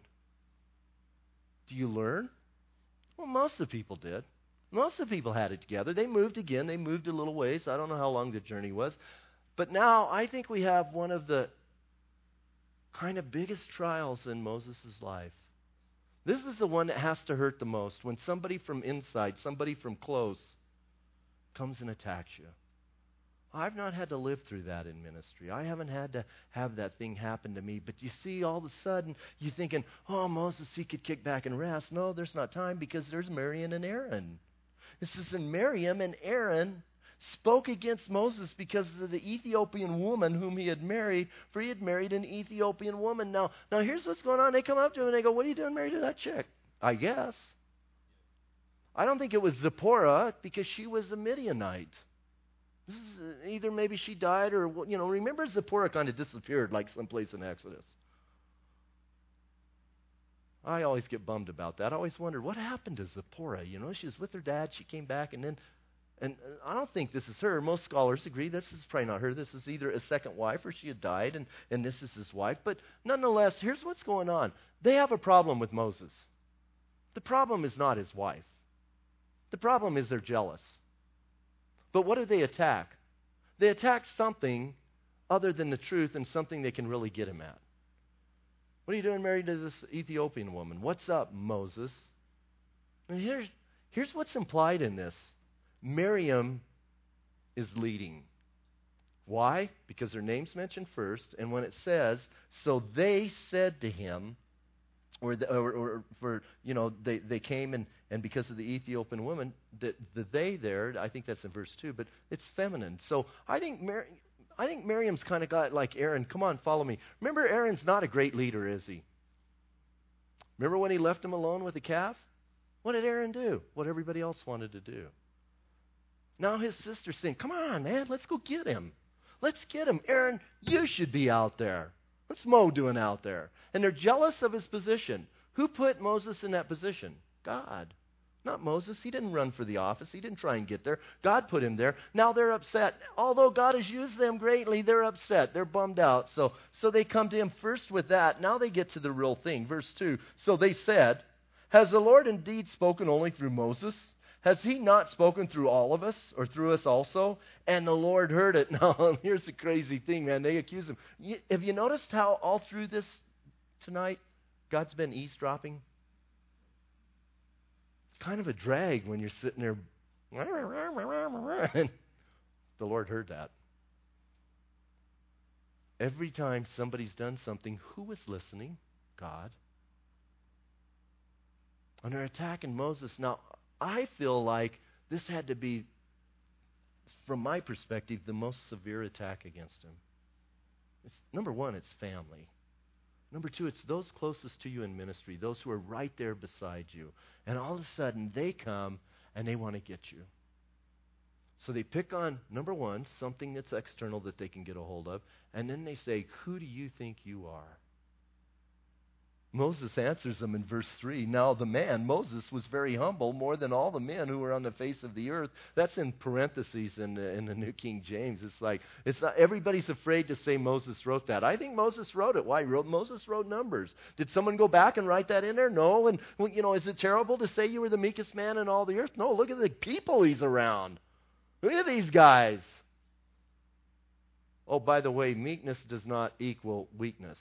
Do you learn? Well, most of the people did. Most of the people had it together. They moved again. They moved a little ways. I don't know how long the journey was. But now I think we have one of the kind of biggest trials in Moses' life. This is the one that has to hurt the most, when somebody from inside, somebody from close, comes and attacks you. I've not had to live through that in ministry. I haven't had to have that thing happen to me. But you see, all of a sudden, you're thinking, oh, Moses, he could kick back and rest. No, there's not time, because there's Miriam and Aaron. This is in Miriam and Aaron spoke against Moses because of the Ethiopian woman whom he had married, for he had married an Ethiopian woman. Now, now here's what's going on. They come up to him and they go, what are you doing married to that chick? I guess. I don't think it was Zipporah, because she was a Midianite. This is uh, either maybe she died or, you know, remember Zipporah kind of disappeared like someplace in Exodus. I always get bummed about that. I always wonder, what happened to Zipporah? You know, she was with her dad. She came back, and then, and uh, I don't think this is her. Most scholars agree this is probably not her. This is either a second wife or she had died, and, and this is his wife. But nonetheless, here's what's going on. They have a problem with Moses. The problem is not his wife. The problem is they're jealous. But what do they attack? They attack something other than the truth and something they can really get him at. What are you doing married to this Ethiopian woman? What's up, Moses? And here's, here's what's implied in this. Miriam is leading. Why? Because her name's mentioned first, and when it says, so they said to him, or, the, or, or for, you know, they, they came and, and because of the Ethiopian woman, the, the they there, I think that's in verse two, but it's feminine. So I think Mary, I think Miriam's kind of got like Aaron, come on, follow me. Remember, Aaron's not a great leader, is he? Remember when he left him alone with the calf? What did Aaron do? What everybody else wanted to do. Now his sister's saying, come on, man, let's go get him. Let's get him. Aaron, you should be out there. What's Mo doing out there? And they're jealous of his position. Who put Moses in that position? God. Not Moses. He didn't run for the office. He didn't try and get there. God put him there. Now they're upset. Although God has used them greatly, they're upset. They're bummed out. So, so they come to him first with that. Now they get to the real thing. Verse two. So they said, has the Lord indeed spoken only through Moses? Has he not spoken through all of us or through us also? And the Lord heard it. Now, here's the crazy thing, man. They accuse him. You, have you noticed how all through this tonight, God's been eavesdropping? Kind of a drag when you're sitting there. And the Lord heard that. Every time somebody's done something, who was listening? God. And they're attacking Moses. Now, I feel like this had to be, from my perspective, the most severe attack against him. It's, number one, it's family. Number two, it's those closest to you in ministry, those who are right there beside you. And all of a sudden, they come and they want to get you. So they pick on, number one, something that's external that they can get a hold of. And then they say, who do you think you are? Moses answers them in verse three. Now the man, Moses, was very humble, more than all the men who were on the face of the earth. That's in parentheses in, in the New King James. It's like, it's not, everybody's afraid to say Moses wrote that. I think Moses wrote it. Why? Wrote, Moses wrote Numbers. Did someone go back and write that in there? No. And, you know, is it terrible to say you were the meekest man in all the earth? No, look at the people he's around. Look at these guys. Oh, by the way, meekness does not equal weakness.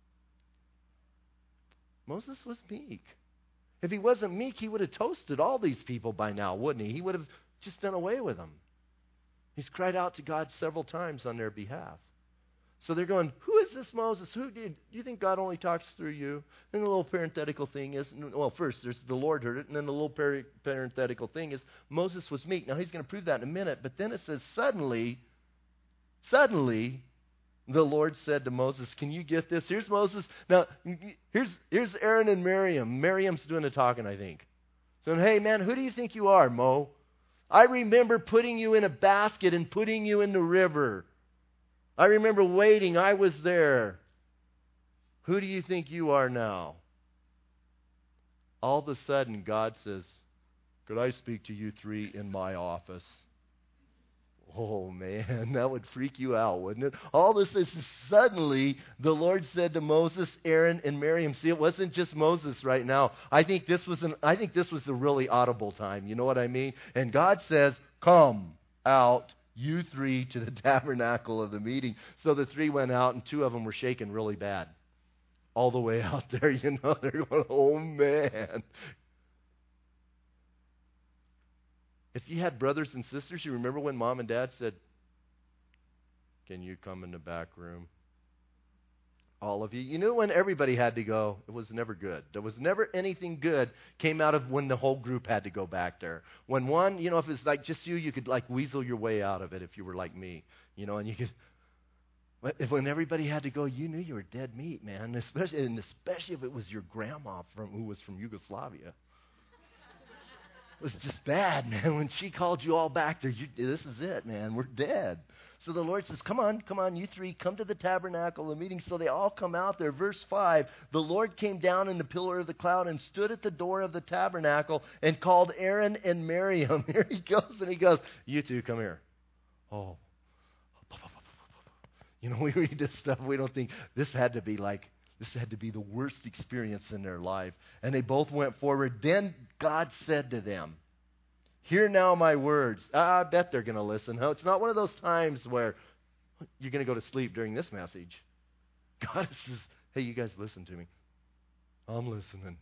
Moses was meek. If he wasn't meek, he would have toasted all these people by now, wouldn't he? He would have just done away with them. He's cried out to God several times on their behalf. So they're going, who is this Moses? Who do you, do you think God only talks through you? And the little parenthetical thing is, well, first, there's the Lord heard it, and then the little par- parenthetical thing is, Moses was meek. Now, he's going to prove that in a minute, but then it says, suddenly, suddenly, the Lord said to Moses, can you get this? Here's Moses. Now, here's here's Aaron and Miriam. Miriam's doing the talking, I think. So, hey, man, who do you think you are, Mo? I remember putting you in a basket and putting you in the river. I remember waiting. I was there. Who do you think you are now? All of a sudden, God says, could I speak to you three in my office? Oh, man, that would freak you out, wouldn't it? All this is suddenly the Lord said to Moses, Aaron, and Miriam. See, it wasn't just Moses right now. I think this was an I think this was a really audible time. You know what I mean? And God says, come out, you three, to the tabernacle of the meeting. So the three went out, and two of them were shaken really bad. All the way out there, you know, they're going, oh, man. If you had brothers and sisters, you remember when mom and dad said, can you come in the back room? All of you. You knew when everybody had to go, it was never good. There was never anything good came out of when the whole group had to go back there. When one, you know, if it's like just you, you could like weasel your way out of it if you were like me. You know, and you could, if when everybody had to go, you knew you were dead meat, man. Especially, and especially if it was your grandma from who was from Yugoslavia. was just bad, man. When she called you all back there, you, this is it, man. We're dead. So the Lord says, come on, come on, you three, come to the tabernacle, the meeting. So they all come out there. Verse five, the Lord came down in the pillar of the cloud and stood at the door of the tabernacle and called Aaron and Miriam. Here he goes, and he goes, you two, come here. Oh. You know, we read this stuff, we don't think this had to be like, this had to be the worst experience in their life. And they both went forward. Then God said to them, hear now my words. I bet they're going to listen. It's not one of those times where you're going to go to sleep during this message. God says, hey, you guys listen to me. I'm listening.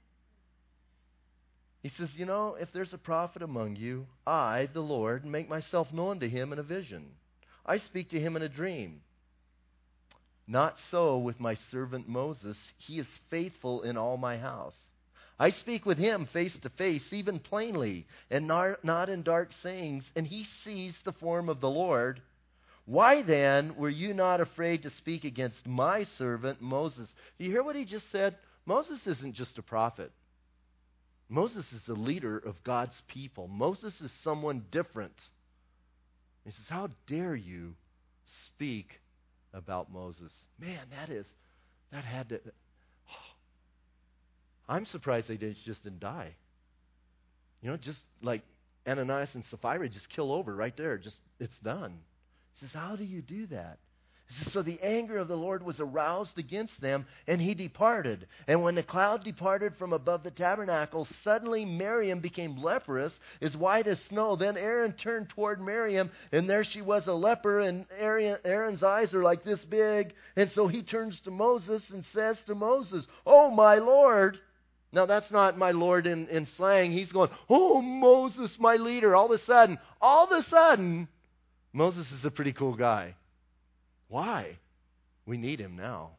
He says, you know, if there's a prophet among you, I, the Lord, make myself known to him in a vision. I speak to him in a dream. Not so with my servant Moses. He is faithful in all my house. I speak with him face to face, even plainly, and not, not in dark sayings, and he sees the form of the Lord. Why then were you not afraid to speak against my servant Moses? Do you hear what he just said? Moses isn't just a prophet. Moses is the leader of God's people. Moses is someone different. He says, how dare you speak about Moses? Man, that is, that had to, oh, I'm surprised they didn't, just didn't die. You know, just like Ananias and Sapphira just kill over right there. Just, it's done. He says, how do you do that? He says, so the anger of the Lord was aroused against them, and he departed. And when the cloud departed from above the tabernacle, suddenly Miriam became leprous, as white as snow. Then Aaron turned toward Miriam, and there she was a leper, and Aaron's eyes are like this big. And so he turns to Moses and says to Moses, oh, my Lord. Now, that's not my Lord in, in slang. He's going, oh, Moses, my leader. All of a sudden, all of a sudden, Moses is a pretty cool guy. Why? We need him now.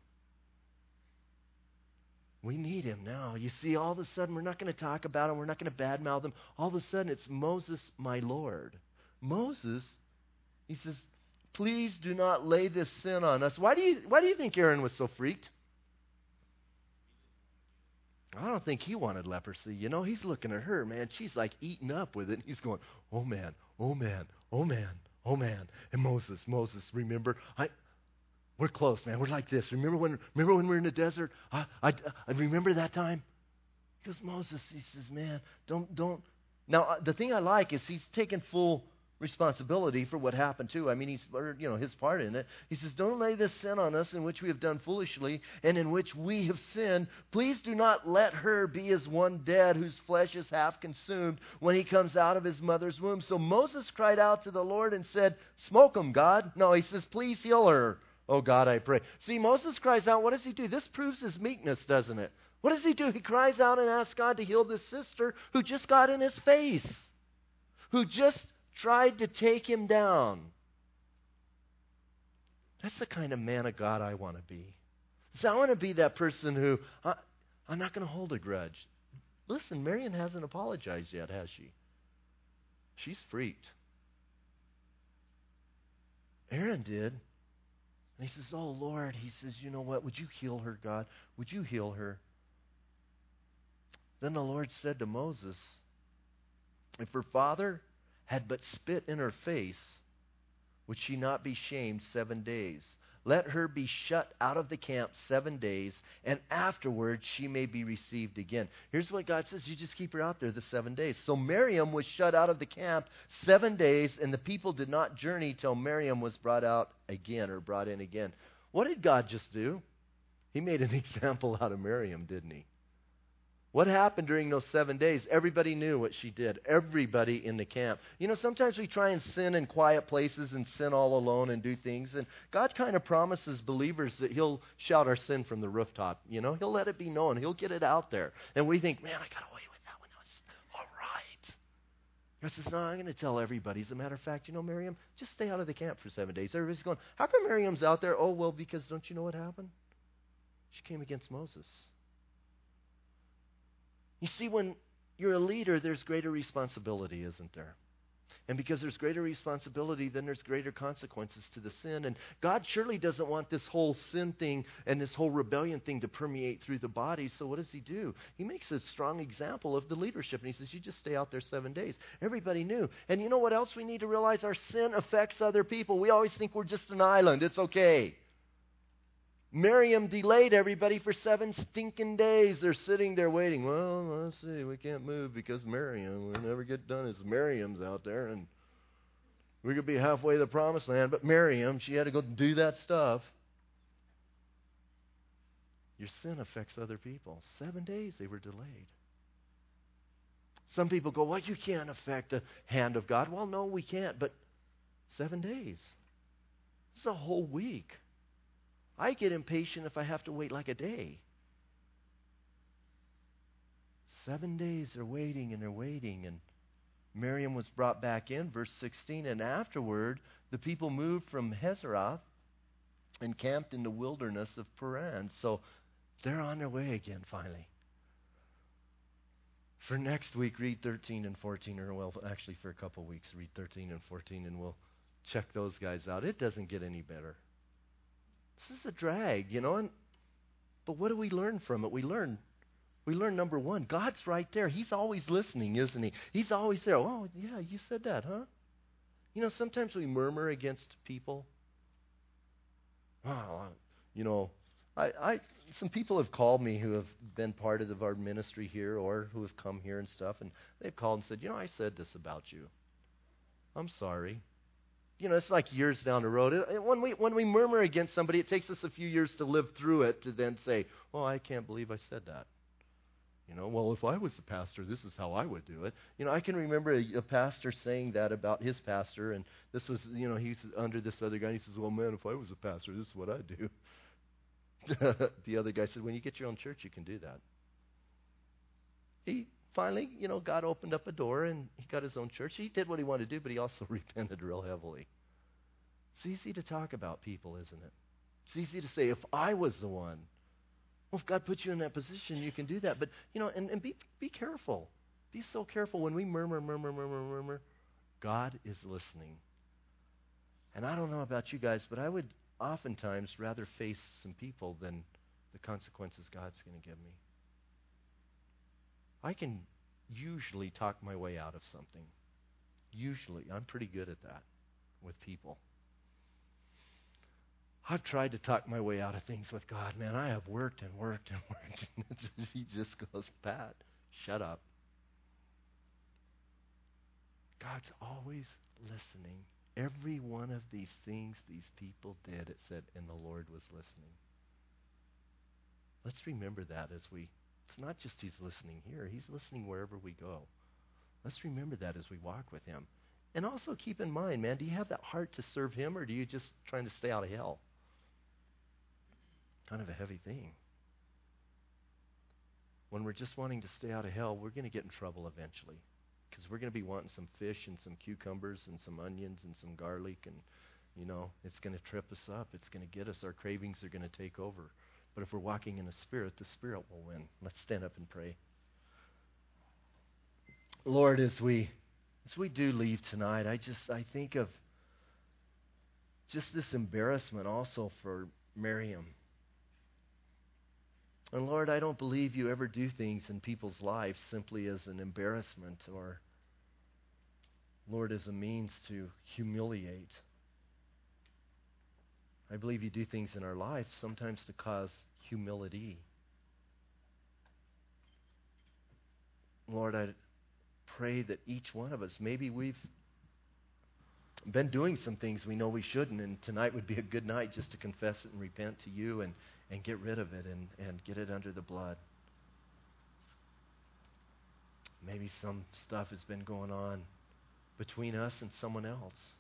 We need him now. You see, all of a sudden, we're not going to talk about him. We're not going to badmouth him. All of a sudden, it's Moses, my Lord. Moses, he says, please do not lay this sin on us. Why do you, why do you think Aaron was so freaked? I don't think he wanted leprosy. You know, he's looking at her, man. She's like eating up with it. And he's going, oh, man, oh, man, oh, man. Oh, man. And Moses, Moses, remember, I, we're close, man. We're like this. Remember when remember when we were in the desert? I, I, I remember that time? He goes, Moses, he says, man, don't, don't. Now, uh, the thing I like is he's taken full responsibility for what happened too. I mean, he's, or, you know, his part in it. He says, don't lay this sin on us in which we have done foolishly and in which we have sinned. Please do not let her be as one dead whose flesh is half consumed when he comes out of his mother's womb. So Moses cried out to the Lord and said, smoke him, God. No, he says, please heal her. Oh, God, I pray. See, Moses cries out. What does he do? This proves his meekness, doesn't it? What does he do? He cries out and asks God to heal this sister who just got in his face, who just tried to take him down. That's the kind of man of God I want to be. So I want to be that person who, I, I'm not going to hold a grudge. Listen, Miriam hasn't apologized yet, has she? She's freaked. Aaron did. And he says, oh, Lord, he says, you know what? Would you heal her, God? Would you heal her? Then the Lord said to Moses, if her father had but spit in her face, would she not be shamed seven days? Let her be shut out of the camp seven days, and afterwards she may be received again. Here's what God says. You just keep her out there the seven days. So Miriam was shut out of the camp seven days, and the people did not journey till Miriam was brought out again, or brought in again. What did God just do? He made an example out of Miriam, didn't he? What happened during those seven days? Everybody knew what she did. Everybody in the camp. You know, sometimes we try and sin in quiet places and sin all alone and do things. And God kind of promises believers that he'll shout our sin from the rooftop. You know, he'll let it be known. He'll get it out there. And we think, man, I got away with that one. That was all right. God says, no, I'm going to tell everybody. As a matter of fact, you know, Miriam, just stay out of the camp for seven days. Everybody's going, how come Miriam's out there? Oh, well, because don't you know what happened? She came against Moses. You see, when you're a leader, there's greater responsibility, isn't there? And because there's greater responsibility, then there's greater consequences to the sin. And God surely doesn't want this whole sin thing and this whole rebellion thing to permeate through the body. So what does he do? He makes a strong example of the leadership. And he says, you just stay out there seven days. Everybody knew. And you know what else we need to realize? Our sin affects other people. We always think we're just an island. It's okay. Miriam delayed everybody for seven stinking days. They're sitting there waiting. Well, let's see. We can't move because Miriam. We'll never get done. It's Miriam's out there, and we could be halfway to the promised land. But Miriam, she had to go do that stuff. Your sin affects other people. Seven days they were delayed. Some people go, well, you can't affect the hand of God. Well, no, we can't. But seven days. It's a whole week. I get impatient if I have to wait like a day. Seven days they're waiting and they're waiting. And Miriam was brought back in, verse sixteen. And afterward, the people moved from Hazeroth and camped in the wilderness of Paran. So they're on their way again, finally. For next week, read thirteen and fourteen. Or, well, actually for a couple weeks, read thirteen and fourteen, and we'll check those guys out. It doesn't get any better. This is a drag, you know, and but what do we learn from it? We learn, we learn number one, God's right there. He's always listening, isn't he? He's always there. Oh, yeah, you said that, huh? You know, sometimes we murmur against people. Oh, you know, I, I, some people have called me who have been part of our ministry here or who have come here and stuff, and they've called and said, you know, I said this about you. I'm sorry. You know, it's like years down the road. It, when we when we murmur against somebody, it takes us a few years to live through it to then say, "Oh, I can't believe I said that." You know, well, if I was a pastor, this is how I would do it. You know, I can remember a, a pastor saying that about his pastor, and this was, you know, he's under this other guy. And he says, "Well, man, if I was a pastor, this is what I'd do." The other guy said, "When you get your own church, you can do that." He finally, you know, God opened up a door and he got his own church. He did what he wanted to do, but he also repented real heavily. It's easy to talk about people, isn't it? It's easy to say, if I was the one. Well, if God put you in that position, you can do that. But, you know, and, and be be careful. Be so careful when we murmur, murmur, murmur, murmur. God is listening. And I don't know about you guys, but I would oftentimes rather face some people than the consequences God's going to give me. I can usually talk my way out of something. Usually. I'm pretty good at that with people. I've tried to talk my way out of things with God. Man, I have worked and worked and worked. And he just goes, Pat, shut up. God's always listening. Every one of these things these people did, it said, and the Lord was listening. Let's remember that as we It's not just he's listening here. He's listening wherever we go. Let's remember that as we walk with him. And also keep in mind, man, do you have that heart to serve him, or do you just trying to stay out of hell? Kind of a heavy thing. When we're just wanting to stay out of hell, we're going to get in trouble eventually. Because we're going to be wanting some fish and some cucumbers and some onions and some garlic. And, you know, it's going to trip us up. It's going to get us. Our cravings are going to take over. But if we're walking in the Spirit, the Spirit will win. Let's stand up and pray. Lord, as we as we do leave tonight, I just I think of just this embarrassment also for Miriam. And Lord, I don't believe you ever do things in people's lives simply as an embarrassment or, Lord, as a means to humiliate. I believe you do things in our life sometimes to cause humility. Lord, I pray that each one of us, maybe we've been doing some things we know we shouldn't, and tonight would be a good night just to confess it and repent to you and, and get rid of it and, and get it under the blood. Maybe some stuff has been going on between us and someone else.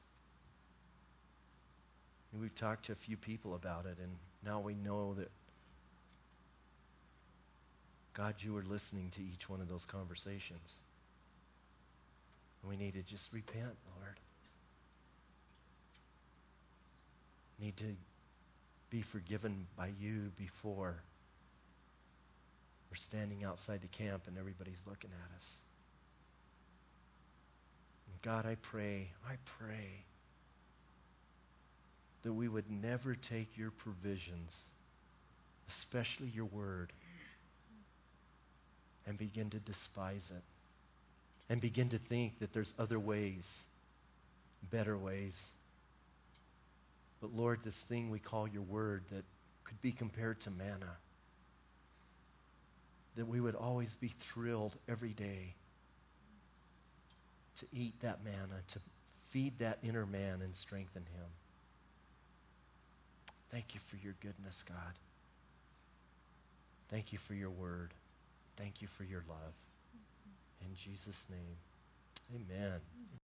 And we've talked to a few people about it, and now we know that, God, you are listening to each one of those conversations. And we need to just repent, Lord. Need to be forgiven by you before we're standing outside the camp and everybody's looking at us. And God, I pray, I pray that we would never take your provisions, especially your word, and begin to despise it, and begin to think that there's other ways, better ways. But Lord, this thing we call your word that could be compared to manna, that we would always be thrilled every day to eat that manna, to feed that inner man and strengthen him. Thank you for your goodness, God. Thank you for your word. Thank you for your love. In Jesus' name, amen.